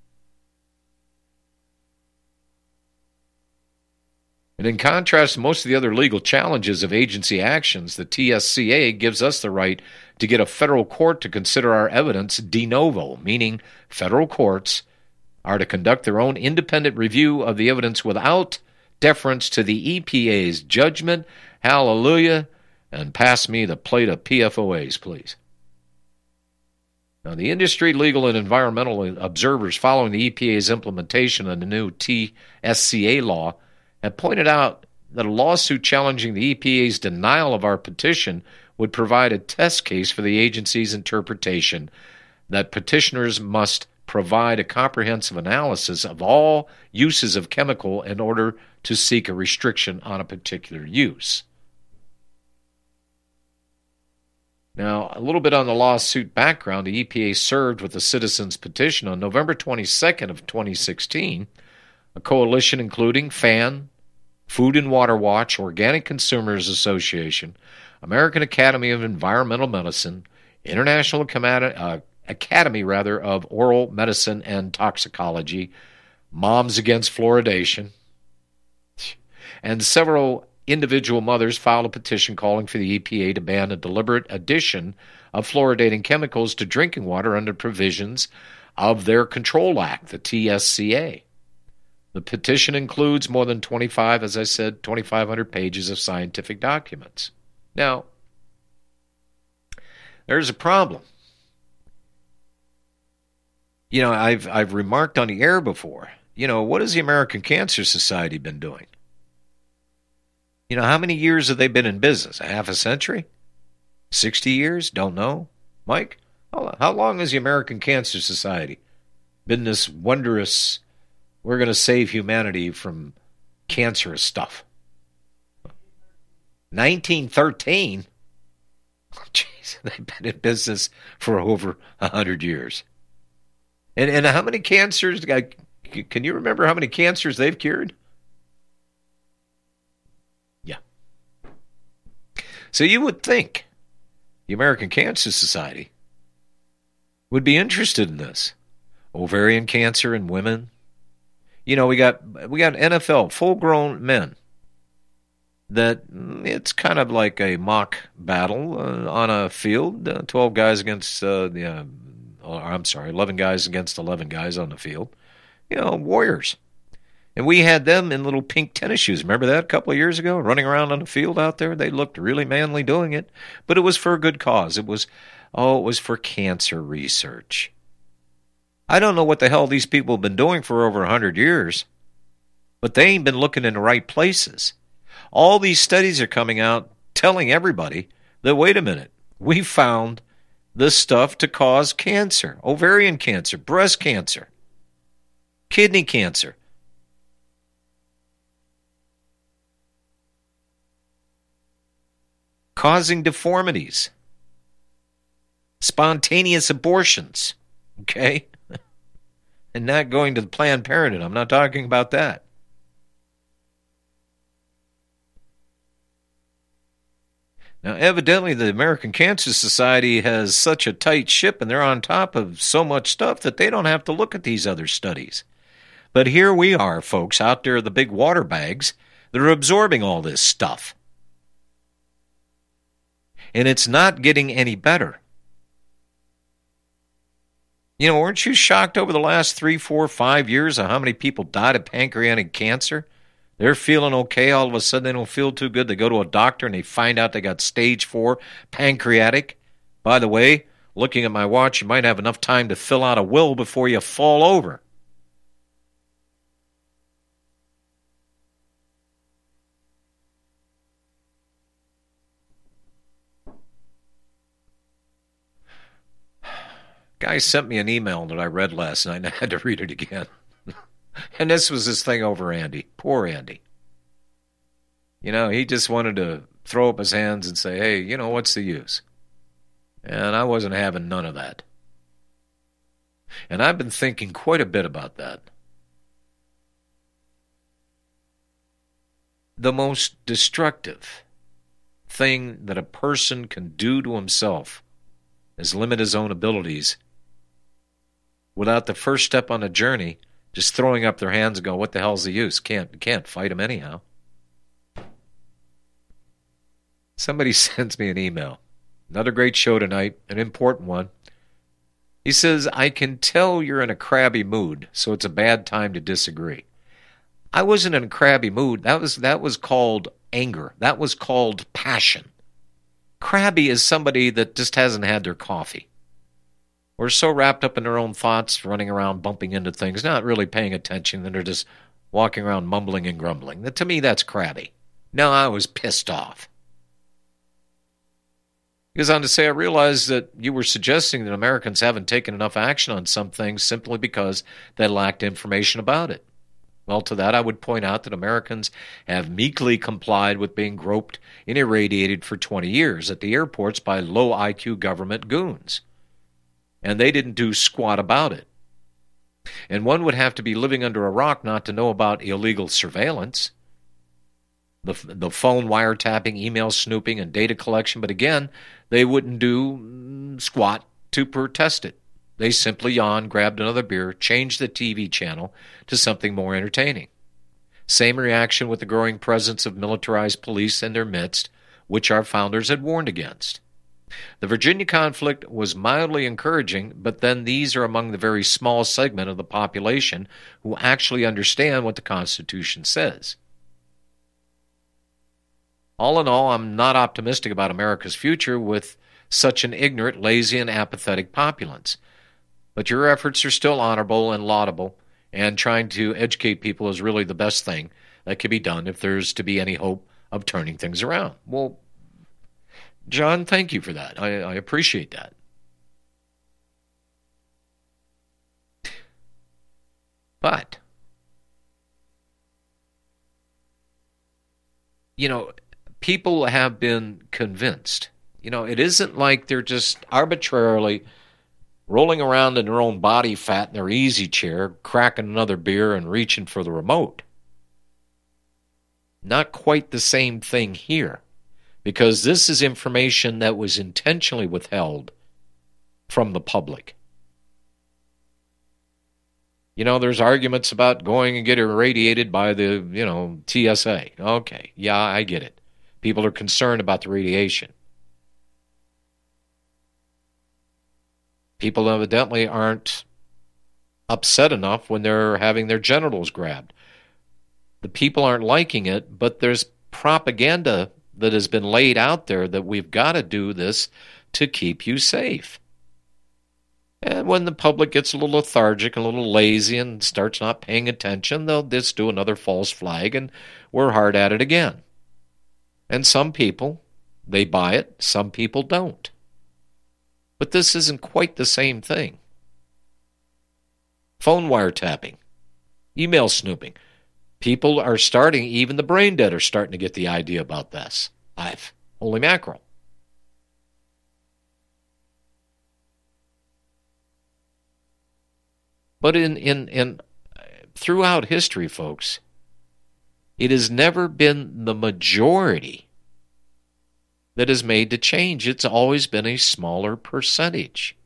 Speaker 2: And in contrast to most of the other legal challenges of agency actions, the T S C A gives us the right to get a federal court to consider our evidence de novo, meaning federal courts are to conduct their own independent review of the evidence without deference to the E P A's judgment. Hallelujah. And pass me the plate of P F O As, please. Now, the industry, legal, and environmental observers following the E P A's implementation of the new T S C A law have pointed out that a lawsuit challenging the E P A's denial of our petition would provide a test case for the agency's interpretation that petitioners must provide a comprehensive analysis of all uses of chemical in order to seek a restriction on a particular use. Now, a little bit on the lawsuit background, the E P A served with a citizen's petition on November twenty-second of twenty sixteen, a coalition including FAN, Food and Water Watch, Organic Consumers Association, American Academy of Environmental Medicine, International Academy, uh, Academy rather, of Oral Medicine and Toxicology, Moms Against Fluoridation, and several individual mothers filed a petition calling for the E P A to ban a deliberate addition of fluoridating chemicals to drinking water under provisions of their Control Act, the T S C A. The petition includes more than twenty-five, as I said, twenty-five hundred pages of scientific documents. Now, there's a problem. You know, I've I've remarked on the air before, you know, what has the American Cancer Society been doing? You know, how many years have they been in business? A half a century? sixty years? Don't know. Mike, how long has the American Cancer Society been this wondrous, we're going to save humanity from cancerous stuff? nineteen thirteen? Oh, jeez, they've been in business for over one hundred years. And, and how many cancers, can you remember how many cancers they've cured? So you would think the American Cancer Society would be interested in this. Ovarian cancer in women. You know, we got we got N F L, full-grown men, that it's kind of like a mock battle uh, on a field, uh, twelve guys against, uh, the, uh, or, I'm sorry, eleven guys against eleven guys on the field. You know, warriors. And we had them in little pink tennis shoes. Remember that a couple of years ago? Running around on the field out there. They looked really manly doing it. But it was for a good cause. It was, oh, it was for cancer research. I don't know what the hell these people have been doing for over one hundred years. But they ain't been looking in the right places. All these studies are coming out telling everybody that, wait a minute, we found this stuff to cause cancer. Ovarian cancer, breast cancer, kidney cancer. Causing deformities, spontaneous abortions, okay? And not going to the Planned Parenthood. I'm not talking about that. Now, evidently, the American Cancer Society has such a tight ship, and they're on top of so much stuff that they don't have to look at these other studies. But here we are, folks, out there, the big water bags that are absorbing all this stuff. And it's not getting any better. You know, weren't you shocked over the last three, four, five years of how many people died of pancreatic cancer? They're feeling okay. All of a sudden, they don't feel too good. They go to a doctor and they find out they got stage four pancreatic. By the way, looking at my watch, you might have enough time to fill out a will before you fall over. Guy sent me an email that I read last night, and I had to read it again. And this was his thing over Andy. Poor Andy. You know, he just wanted to throw up his hands and say, hey, you know, what's the use? And I wasn't having none of that. And I've been thinking quite a bit about that. The most destructive thing that a person can do to himself is limit his own abilities without the first step on a journey, just throwing up their hands and go, what the hell's the use? Can't, can't fight him anyhow. Somebody sends me an email. Another great show tonight, an important one. He says, I can tell you're in a crabby mood, so it's a bad time to disagree. I wasn't in a crabby mood. That was, that was called anger. That was called passion. Crabby is somebody that just hasn't had their coffee. We're so wrapped up in their own thoughts, running around bumping into things, not really paying attention, and they're just walking around mumbling and grumbling. To me, that's crabby. No, I was pissed off. He goes on to say, I realize that you were suggesting that Americans haven't taken enough action on some things simply because they lacked information about it. Well, to that I would point out that Americans have meekly complied with being groped and irradiated for twenty years at the airports by low I Q government goons. And they didn't do squat about it. And one would have to be living under a rock not to know about illegal surveillance, the, the phone wiretapping, email snooping, and data collection. But again, they wouldn't do squat to protest it. They simply yawned, grabbed another beer, changed the T V channel to something more entertaining. Same reaction with the growing presence of militarized police in their midst, which our founders had warned against. The Virginia conflict was mildly encouraging, but then these are among the very small segment of the population who actually understand what the Constitution says. All in all, I'm not optimistic about America's future with such an ignorant, lazy, and apathetic populace. But your efforts are still honorable and laudable, and trying to educate people is really the best thing that can be done if there's to be any hope of turning things around. Well, John, thank you for that. I, I appreciate that. But, you know, people have been convinced. You know, it isn't like they're just arbitrarily rolling around in their own body fat in their easy chair, cracking another beer and reaching for the remote. Not quite the same thing here, because this is information that was intentionally withheld from the public. You know, there's arguments about going and get irradiated by the, you know, T S A. Okay, yeah, I get it. People are concerned about the radiation. People evidently aren't upset enough when they're having their genitals grabbed. The people aren't liking it, but there's propaganda that has been laid out there that we've got to do this to keep you safe. And when the public gets a little lethargic, a little lazy, and starts not paying attention, they'll just do another false flag, and we're hard at it again. And some people, they buy it, some people don't. But this isn't quite the same thing. Phone wiretapping, email snooping. People are starting, even the brain dead are starting to get the idea about this. I've, holy mackerel. But in, in, in throughout history, folks, it has never been the majority that is made to change. It's always been a smaller percentage.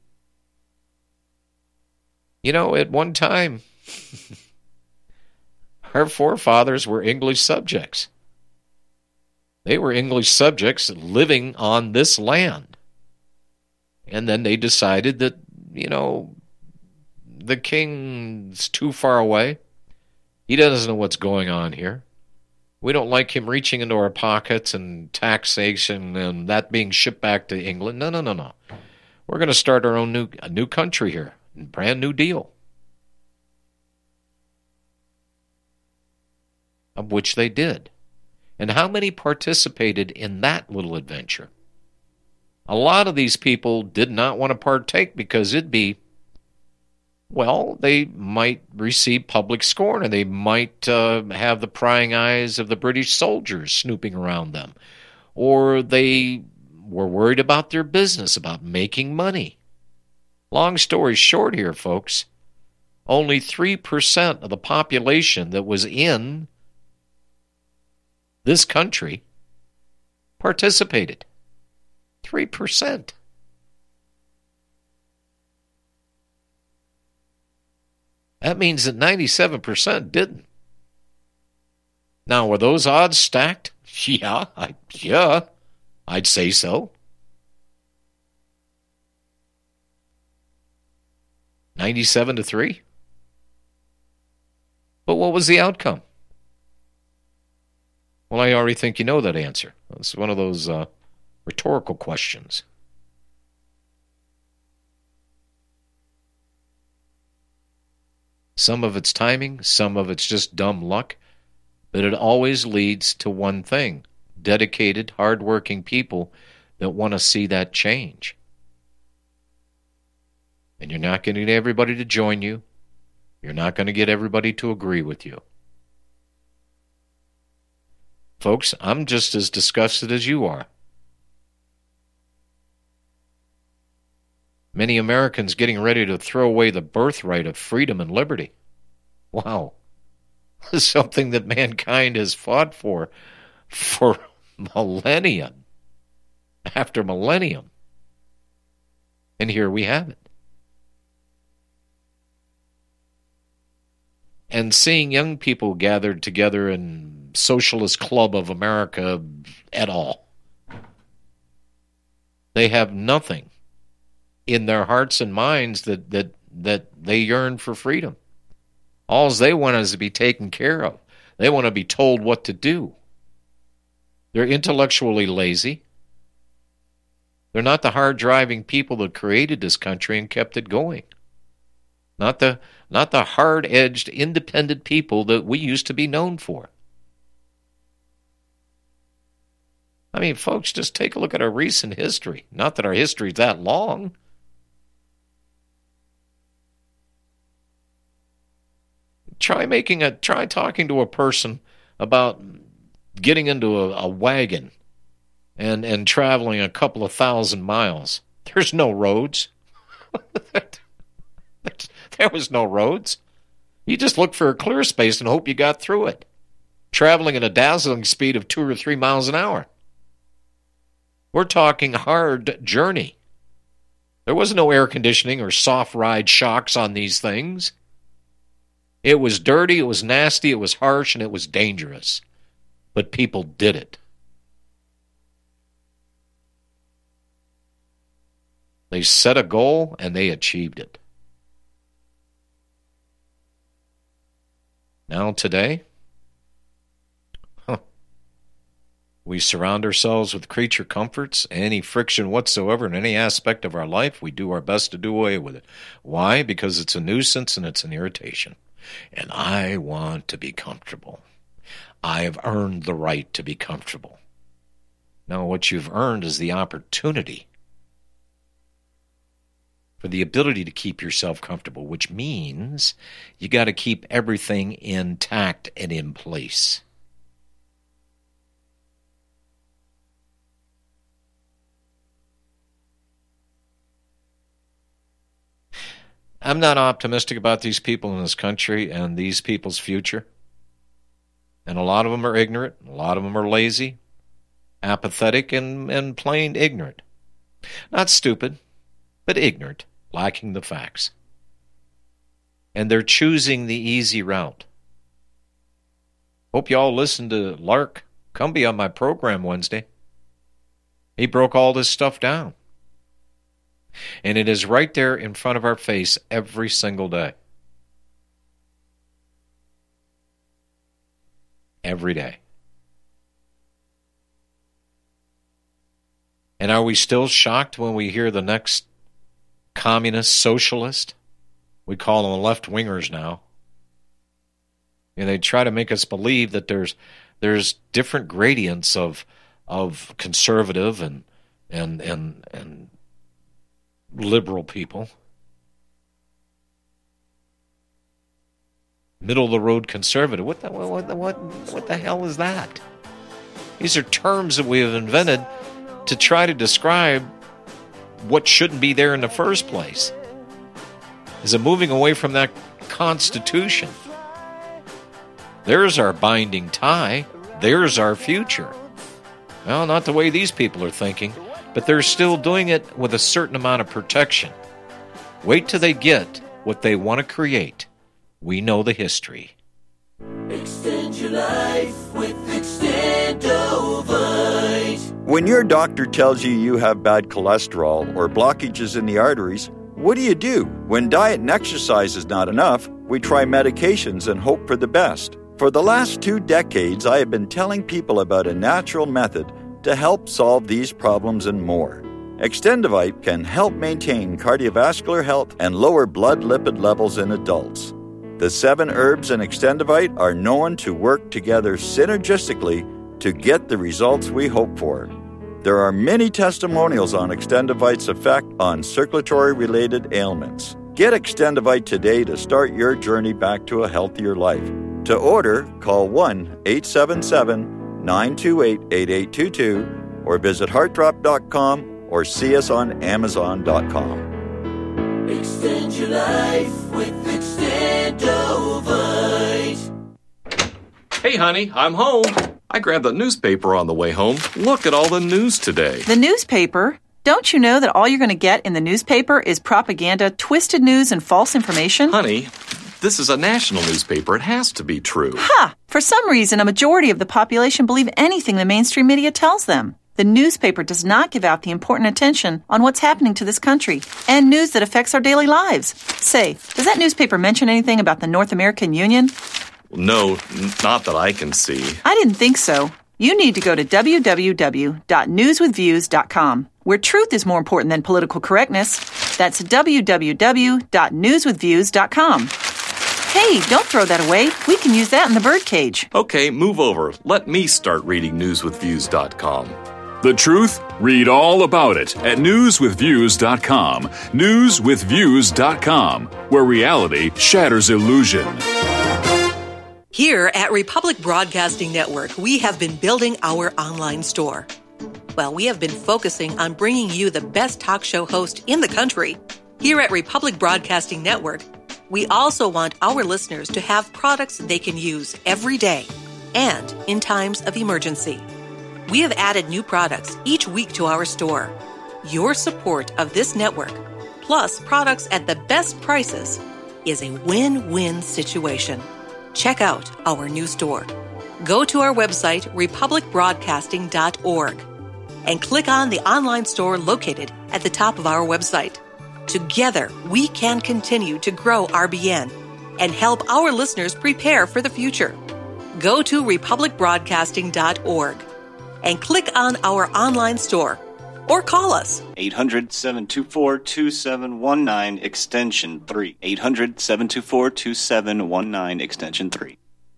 Speaker 2: You know, at one time, our forefathers were English subjects. They were English subjects living on this land. And then they decided that, you know, the king's too far away. He doesn't know what's going on here. We don't like him reaching into our pockets and taxation and that being shipped back to England. No, no, no, no. We're going to start our own new, a new country here. A brand new deal. Of which they did. And how many participated in that little adventure? A lot of these people did not want to partake because it'd be, well, they might receive public scorn, and they might uh, have the prying eyes of the British soldiers snooping around them. Or they were worried about their business, about making money. Long story short here, folks, only three percent of the population that was in this country participated. three percent. That means that ninety-seven percent didn't. Now, were those odds stacked? Yeah, I, yeah, I'd say so. ninety-seven to three? But what was the outcome? Well, I already think you know that answer. It's one of those uh, rhetorical questions. Some of it's timing, some of it's just dumb luck, but it always leads to one thing: dedicated, hardworking people that want to see that change. And you're not going to get everybody to join you. You're not going to get everybody to agree with you. Folks, I'm just as disgusted as you are. Many Americans getting ready to throw away the birthright of freedom and liberty. Wow. Something that mankind has fought for for millennium after millennium. And here we have it. And seeing young people gathered together in Socialist Club of America et al. They have nothing in their hearts and minds that, that, that they yearn for freedom. All they want is to be taken care of. They want to be told what to do. They're intellectually lazy. They're not the hard-driving people that created this country and kept it going. Not the, not the hard-edged, independent people that we used to be known for. I mean, folks, just take a look at our recent history. Not that our history is that long. Try making a, try talking to a person about getting into a, a wagon and, and traveling a couple of thousand miles. There's no roads. There was no roads. You just look for a clear space and hope you got through it. Traveling at a dazzling speed of two or three miles an hour. We're talking hard journey. There was no air conditioning or soft ride shocks on these things. It was dirty, it was nasty, it was harsh, and it was dangerous. But people did it. They set a goal, and they achieved it. Now today, huh, we surround ourselves with creature comforts. Any friction whatsoever in any aspect of our life, we do our best to do away with it. Why? Because it's a nuisance and it's an irritation. And I want to be comfortable. I have earned the right to be comfortable. No, what you've earned is the opportunity for the ability to keep yourself comfortable, which means you got to keep everything intact and in place. I'm not optimistic about these people in this country and these people's future. And a lot of them are ignorant. A lot of them are lazy, apathetic, and, and plain ignorant. Not stupid, but ignorant, lacking the facts. And they're choosing the easy route. Hope you all listened to Lark Cumbie on my program Wednesday. He broke all this stuff down. And it is right there in front of our face every single day. Every day. And are we still shocked when we hear the next communist socialist? We call them left-wingers now. And they try to make us believe that there's there's different gradients of of conservative and and and and liberal people. Middle of the road conservative. What the what what what the hell is that? These are terms that we have invented to try to describe what shouldn't be there in the first place. Is it moving away from that Constitution? There's our binding tie. There's our future. Well, not the way these people are thinking, but they're still doing it with a certain amount of protection. Wait till they get what they want to create. We know the history.
Speaker 14: Extend your life with Extendovite.
Speaker 12: When your doctor tells you you have bad cholesterol or blockages in the arteries, what do you do? When diet and exercise is not enough, we try medications and hope for the best. For the last two decades, I have been telling people about a natural method to help solve these problems and more. Extendovite can help maintain cardiovascular health and lower blood lipid levels in adults. The seven herbs in Extendovite are known to work together synergistically to get the results we hope for. There are many testimonials on Extendovite's effect on circulatory-related ailments. Get Extendovite today to start your journey back to a healthier life. To order, call one eight seven seven, nine two eight, eight eight two two or visit heart drop dot com or see us on amazon dot com.
Speaker 14: Extend your life with Extendovite.
Speaker 5: Hey, honey, I'm home. I grabbed the newspaper on the way home. Look at all the news today.
Speaker 15: The newspaper? Don't you know that all you're going to get in the newspaper is propaganda, twisted news, and false information?
Speaker 5: Honey, this is a national newspaper. It has to be true.
Speaker 15: Ha! For some reason, a majority of the population believe anything the mainstream media tells them. The newspaper does not give out the important attention on what's happening to this country and news that affects our daily lives. Say, does that newspaper mention anything about the North American Union?
Speaker 5: No, n- not that I can see.
Speaker 15: I didn't think so. You need to go to w w w dot news with views dot com, where truth is more important than political correctness. That's w w w dot news with views dot com. Hey, don't throw that away. We can use that in the birdcage.
Speaker 5: Okay, move over. Let me start reading news with views dot com.
Speaker 8: The truth? Read all about it at news with views dot com. news with views dot com, where reality shatters illusion.
Speaker 16: Here at Republic Broadcasting Network, we have been building our online store. Well, we have been focusing on bringing you the best talk show host in the country. Here at Republic Broadcasting Network, we also want our listeners to have products they can use every day and in times of emergency. We have added new products each week to our store. Your support of this network, plus products at the best prices, is a win-win situation. Check out our new store. Go to our website, republic broadcasting dot org, and click on the online store located at the top of our website. Together, we can continue to grow R B N and help our listeners prepare for the future. Go to republic broadcasting dot org and click on our online store or call us.
Speaker 17: eight hundred, seven two four, two seven one nine, extension three. eight hundred, seven two four, two seven one nine, extension three.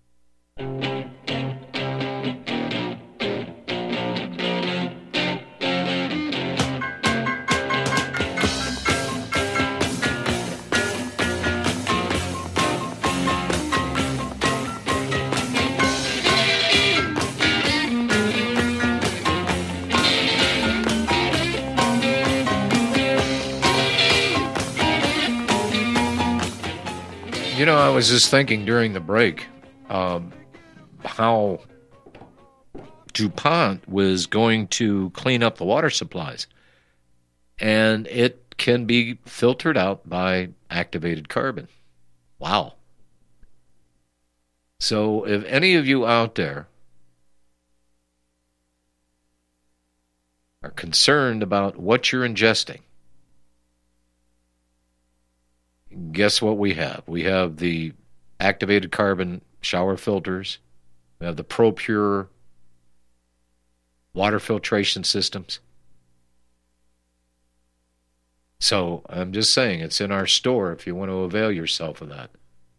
Speaker 2: You know, I was just thinking during the break um, how DuPont was going to clean up the water supplies. And it can be filtered out by activated carbon. Wow. So if any of you out there are concerned about what you're ingesting, guess what we have? We have the activated carbon shower filters. We have the ProPure water filtration systems. So I'm just saying, it's in our store if you want to avail yourself of that.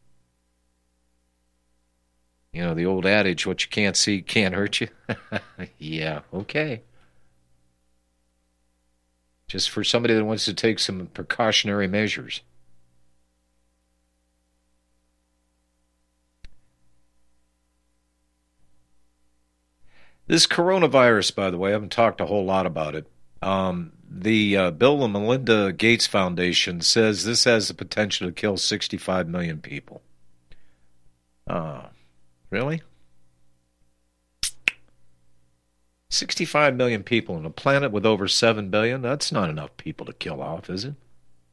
Speaker 2: You know, the old adage, what you can't see can't hurt you. Yeah, okay. Just for somebody that wants to take some precautionary measures. This coronavirus, by the way, I haven't talked a whole lot about it. Um, the uh, Bill and Melinda Gates Foundation says this has the potential to kill sixty-five million people. Uh, really? sixty-five million people on a planet with over seven billion? That's not enough people to kill off, is it?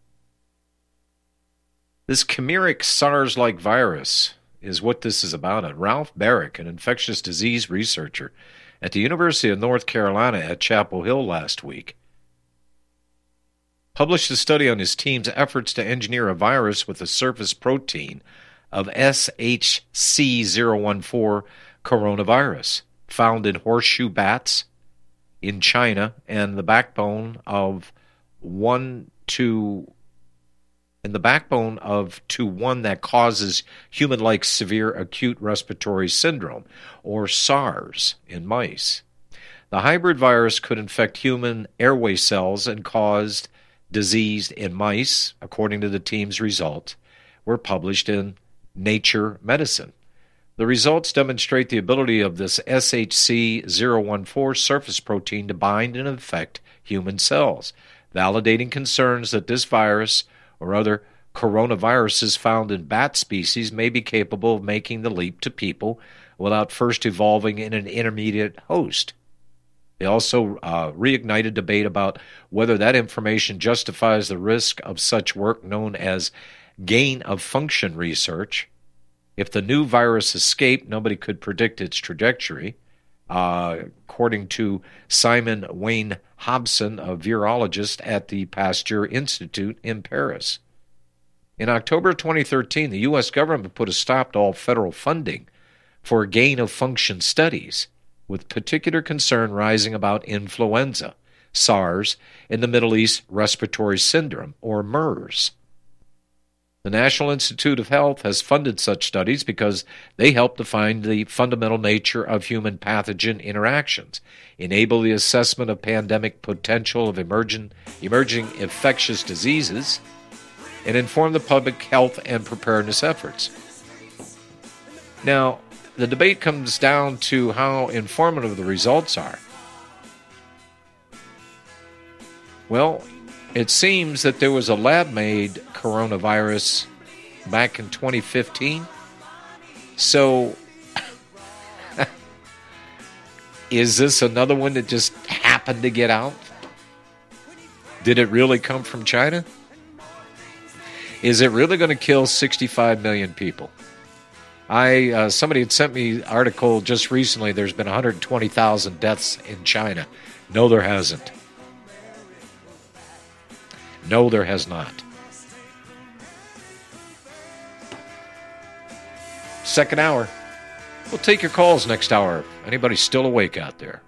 Speaker 2: This chimeric SARS-like virus is what this is about. Ralph Barrick, an infectious disease researcher at the University of North Carolina at Chapel Hill last week, published a study on his team's efforts to engineer a virus with a surface protein of S H C zero one four coronavirus, found in horseshoe bats in China, and the backbone of one to in the backbone of to one that causes human-like severe acute respiratory syndrome, or SARS, in mice. The hybrid virus could infect human airway cells and cause disease in mice, according to the team's results, were published in Nature Medicine. The results demonstrate the ability of this S H C zero one four surface protein to bind and infect human cells, validating concerns that this virus or other coronaviruses found in bat species may be capable of making the leap to people without first evolving in an intermediate host. They also uh, reignited debate about whether that information justifies the risk of such work known as gain-of-function research. If the new virus escaped, nobody could predict its trajectory. Uh, according to Simon Wayne Hobson, a virologist at the Pasteur Institute in Paris. In October twenty thirteen, the U S government put a stop to all federal funding for gain-of-function studies, with particular concern rising about influenza, SARS, and the Middle East Respiratory Syndrome, or MERS. The National Institute of Health has funded such studies because they help define the fundamental nature of human pathogen interactions, enable the assessment of pandemic potential of emerging, emerging infectious diseases, and inform the public health and preparedness efforts. Now, the debate comes down to how informative the results are. Well, it seems that there was a lab-made coronavirus back in twenty fifteen. So, is this another one that just happened to get out? Did it really come from China? Is it really going to kill sixty-five million people? I uh, somebody had sent me an article just recently. There's been one hundred twenty thousand deaths in China. No, there hasn't. No, there has not. Second hour. We'll take your calls next hour. Anybody still awake out there?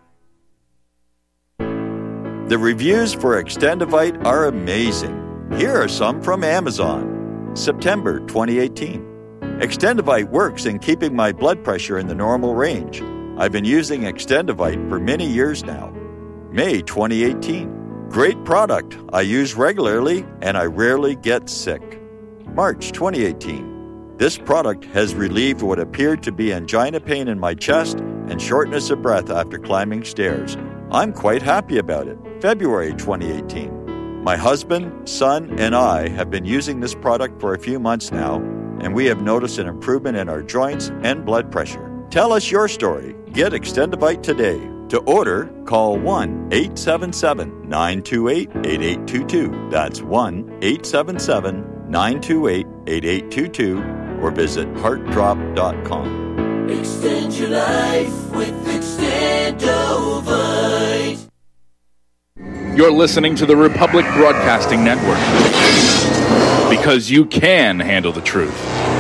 Speaker 12: The reviews for Extendivite are amazing. Here are some from Amazon. September twenty eighteen. Extendivite works in keeping my blood pressure in the normal range. I've been using Extendivite for many years now. May twenty eighteen. Great product. I use regularly and I rarely get sick. March twenty eighteen. This product has relieved what appeared to be angina pain in my chest and shortness of breath after climbing stairs. I'm quite happy about it. February twenty eighteen. My husband, son, and I have been using this product for a few months now, and we have noticed an improvement in our joints and blood pressure. Tell us your story. Get Extendivite today. To order, call one eight seven seven, nine two eight, eight eight two two. That's one eight seven seven, nine two eight, eight eight two two, or visit heart drop dot com.
Speaker 14: Extend your life with Extendovite.
Speaker 18: You're listening to the Republic Broadcasting Network. because you can handle the truth.